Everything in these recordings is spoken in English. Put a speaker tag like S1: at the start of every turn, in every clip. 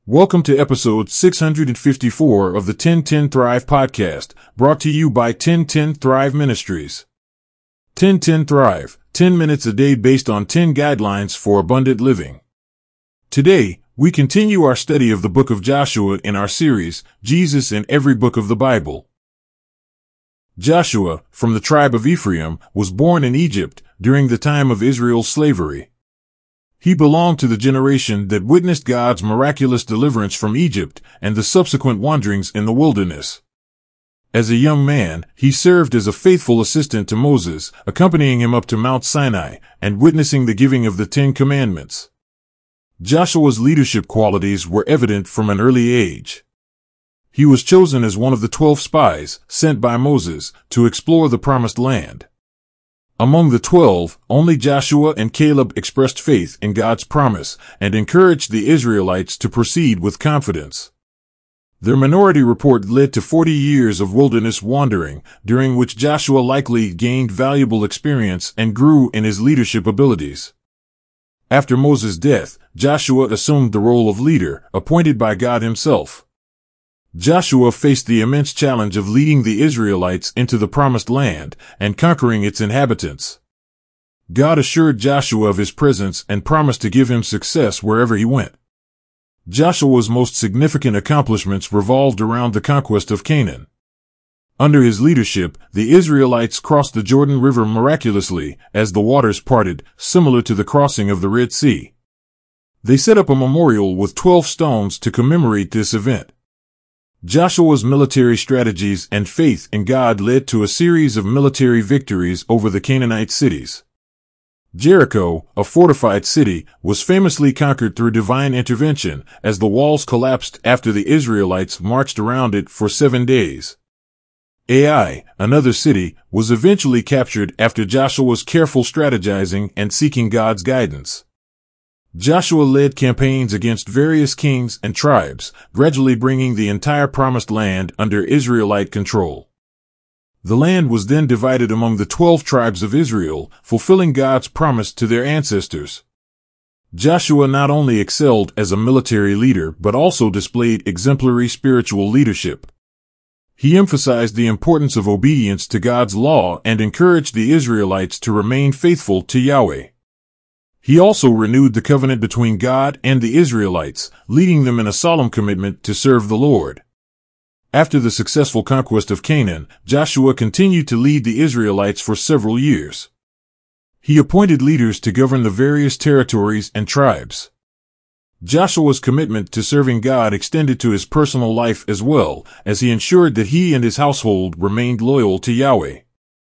S1: Welcome to episode 654 of the 1010 Thrive podcast, brought to you by 1010 Thrive Ministries. 1010 Thrive, 10 minutes a day based on 10 guidelines for abundant living. Today, we continue our study of the book of Joshua in our series, Jesus in Every Book of the Bible. Joshua, from the tribe of Ephraim, was born in Egypt during the time of Israel's slavery. He belonged to the generation that witnessed God's miraculous deliverance from Egypt and the subsequent wanderings in the wilderness. As a young man, he served as a faithful assistant to Moses, accompanying him up to Mount Sinai and witnessing the giving of the 10 Commandments. Joshua's leadership qualities were evident from an early age. He was chosen as one of the 12 spies sent by Moses to explore the Promised Land. Among the 12, only Joshua and Caleb expressed faith in God's promise and encouraged the Israelites to proceed with confidence. Their minority report led to 40 years of wilderness wandering, during which Joshua likely gained valuable experience and grew in his leadership abilities. After Moses' death, Joshua assumed the role of leader, appointed by God himself. Joshua faced the immense challenge of leading the Israelites into the Promised Land and conquering its inhabitants. God assured Joshua of his presence and promised to give him success wherever he went. Joshua's most significant accomplishments revolved around the conquest of Canaan. Under his leadership, the Israelites crossed the Jordan River miraculously as the waters parted, similar to the crossing of the Red Sea. They set up a memorial with 12 stones to commemorate this event. Joshua's military strategies and faith in God led to a series of military victories over the Canaanite cities. Jericho, a fortified city, was famously conquered through divine intervention as the walls collapsed after the Israelites marched around it for 7 days. Ai, another city, was eventually captured after Joshua's careful strategizing and seeking God's guidance. Joshua led campaigns against various kings and tribes, gradually bringing the entire Promised Land under Israelite control. The land was then divided among the 12 tribes of Israel, fulfilling God's promise to their ancestors. Joshua not only excelled as a military leader but also displayed exemplary spiritual leadership. He emphasized the importance of obedience to God's law and encouraged the Israelites to remain faithful to Yahweh. He also renewed the covenant between God and the Israelites, leading them in a solemn commitment to serve the Lord. After the successful conquest of Canaan, Joshua continued to lead the Israelites for several years. He appointed leaders to govern the various territories and tribes. Joshua's commitment to serving God extended to his personal life as well, as he ensured that he and his household remained loyal to Yahweh.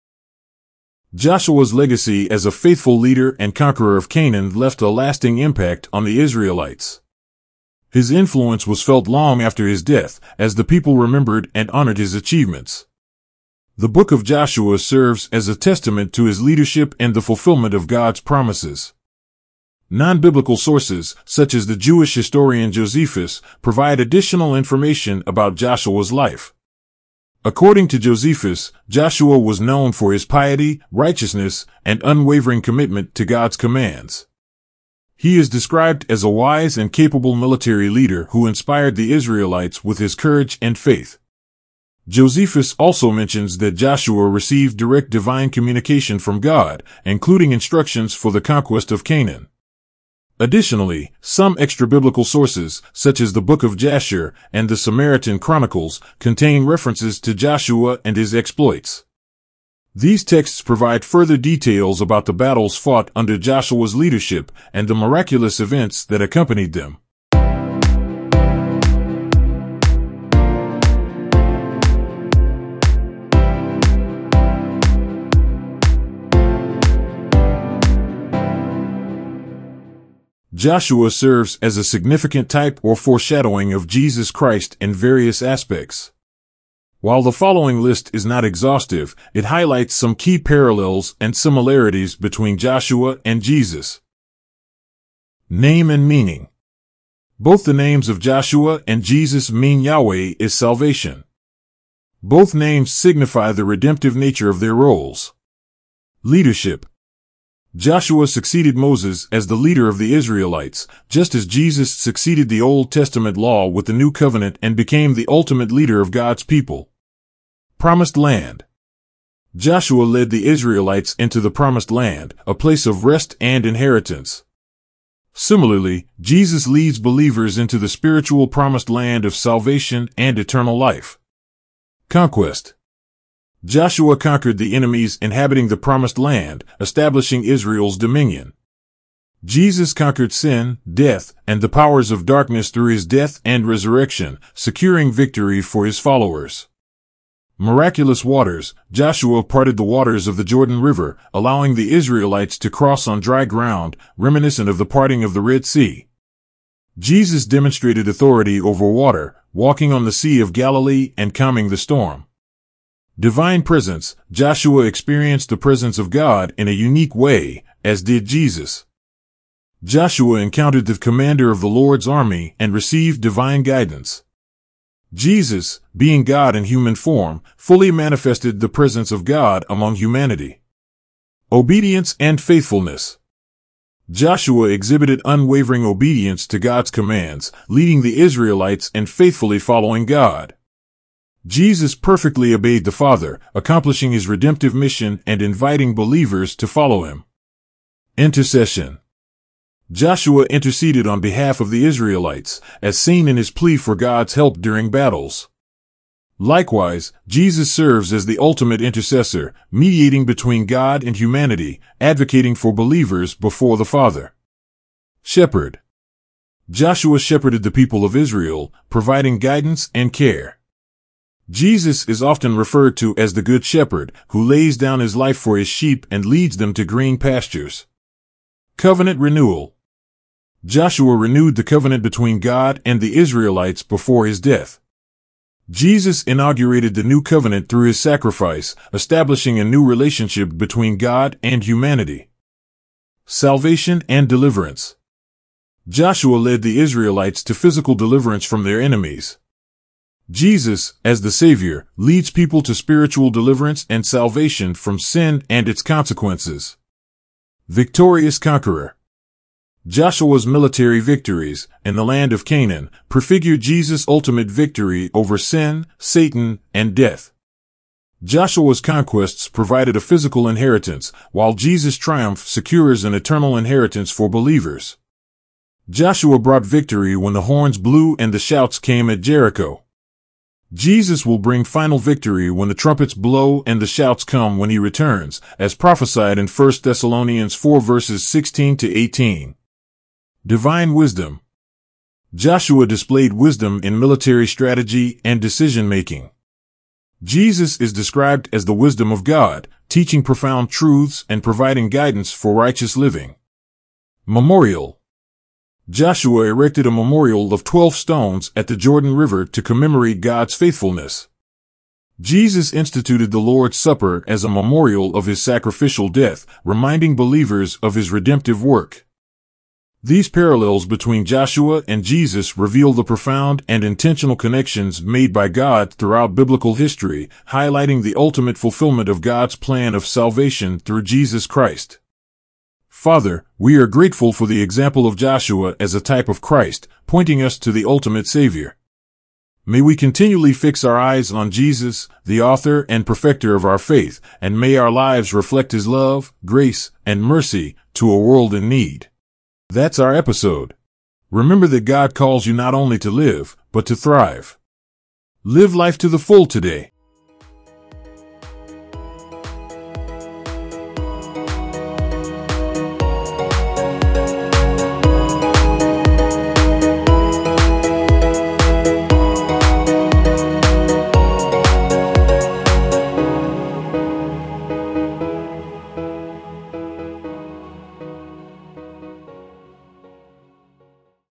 S1: Joshua's legacy as a faithful leader and conqueror of Canaan left a lasting impact on the Israelites. His influence was felt long after his death, as the people remembered and honored his achievements. The book of Joshua serves as a testament to his leadership and the fulfillment of God's promises. Non-biblical sources, such as the Jewish historian Josephus, provide additional information about Joshua's life. According to Josephus, Joshua was known for his piety, righteousness, and unwavering commitment to God's commands. He is described as a wise and capable military leader who inspired the Israelites with his courage and faith. Josephus also mentions that Joshua received direct divine communication from God, including instructions for the conquest of Canaan. Additionally, some extra-biblical sources, such as the Book of Jasher and the Samaritan Chronicles, contain references to Joshua and his exploits. These texts provide further details about the battles fought under Joshua's leadership and the miraculous events that accompanied them. Joshua serves as a significant type or foreshadowing of Jesus Christ in various aspects. While the following list is not exhaustive, it highlights some key parallels and similarities between Joshua and Jesus. Name and meaning. Both the names of Joshua and Jesus mean Yahweh is salvation. Both names signify the redemptive nature of their roles. Leadership. Joshua succeeded Moses as the leader of the Israelites, just as Jesus succeeded the Old Testament law with the New Covenant and became the ultimate leader of God's people. Promised Land. Joshua led the Israelites into the Promised Land, a place of rest and inheritance. Similarly, Jesus leads believers into the spiritual Promised Land of salvation and eternal life. Conquest. Joshua conquered the enemies inhabiting the Promised Land, establishing Israel's dominion. Jesus conquered sin, death, and the powers of darkness through his death and resurrection, securing victory for his followers. Miraculous waters. Joshua parted the waters of the Jordan River, allowing the Israelites to cross on dry ground, reminiscent of the parting of the Red Sea. Jesus demonstrated authority over water, walking on the Sea of Galilee and calming the storm. Divine presence. Joshua experienced the presence of God in a unique way, as did Jesus. Joshua encountered the commander of the Lord's army and received divine guidance. Jesus, being God in human form, fully manifested the presence of God among humanity. Obedience and faithfulness. Joshua exhibited unwavering obedience to God's commands, leading the Israelites and faithfully following God. Jesus perfectly obeyed the Father, accomplishing his redemptive mission and inviting believers to follow him. Intercession. Joshua interceded on behalf of the Israelites, as seen in his plea for God's help during battles. Likewise, Jesus serves as the ultimate intercessor, mediating between God and humanity, advocating for believers before the Father. Shepherd. Joshua shepherded the people of Israel, providing guidance and care. Jesus is often referred to as the Good Shepherd, who lays down his life for his sheep and leads them to green pastures. Covenant renewal. Joshua renewed the covenant between God and the Israelites before his death. Jesus inaugurated the new covenant through his sacrifice, establishing a new relationship between God and humanity. Salvation and deliverance. Joshua led the Israelites to physical deliverance from their enemies. Jesus, as the Savior, leads people to spiritual deliverance and salvation from sin and its consequences. Victorious conqueror. Joshua's military victories in the land of Canaan prefigured Jesus' ultimate victory over sin, Satan, and death. Joshua's conquests provided a physical inheritance, while Jesus' triumph secures an eternal inheritance for believers. Joshua brought victory when the horns blew and the shouts came at Jericho. Jesus will bring final victory when the trumpets blow and the shouts come when he returns, as prophesied in 1 Thessalonians 4 verses 16 to 18. Divine wisdom. Joshua displayed wisdom in military strategy and decision-making. Jesus is described as the wisdom of God, teaching profound truths and providing guidance for righteous living. Memorial. Joshua erected a memorial of 12 stones at the Jordan River to commemorate God's faithfulness. Jesus instituted the Lord's Supper as a memorial of his sacrificial death, reminding believers of his redemptive work. These parallels between Joshua and Jesus reveal the profound and intentional connections made by God throughout biblical history, highlighting the ultimate fulfillment of God's plan of salvation through Jesus Christ. Father, we are grateful for the example of Joshua as a type of Christ, pointing us to the ultimate Savior. May we continually fix our eyes on Jesus, the author and perfecter of our faith, and may our lives reflect his love, grace, and mercy to a world in need. That's our episode. Remember that God calls you not only to live, but to thrive. Live life to the full today.